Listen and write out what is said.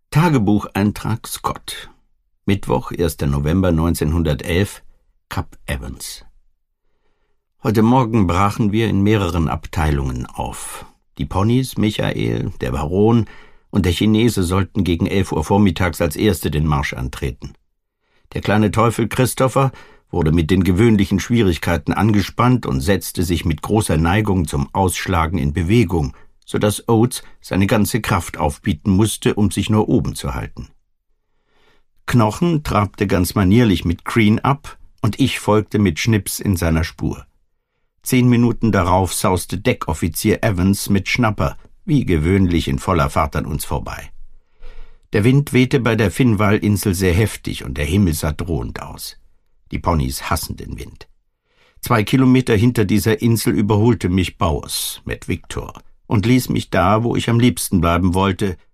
Tagebucheintrag Scott. Mittwoch, 1. November 1911, Kap Evans. Heute Morgen brachen wir in mehreren Abteilungen auf. Die Ponys, Michael, der Baron und der Chinese sollten gegen 11 Uhr vormittags als Erste den Marsch antreten. Der kleine Teufel Christopher wurde mit den gewöhnlichen Schwierigkeiten angespannt und setzte sich mit großer Neigung zum Ausschlagen in Bewegung, so dass Oates seine ganze Kraft aufbieten musste, um sich nur oben zu halten. Knochen trabte ganz manierlich mit Crean ab, und ich folgte mit Schnips in seiner Spur. 10 Minuten darauf sauste Deckoffizier Evans mit Schnapper, wie gewöhnlich in voller Fahrt an uns vorbei. Der Wind wehte bei der Finwal-Insel sehr heftig und der Himmel sah drohend aus. Die Ponys hassen den Wind. 2 Kilometer hinter dieser Insel überholte mich Bowers mit Victor und ließ mich da, wo ich am liebsten bleiben wollte,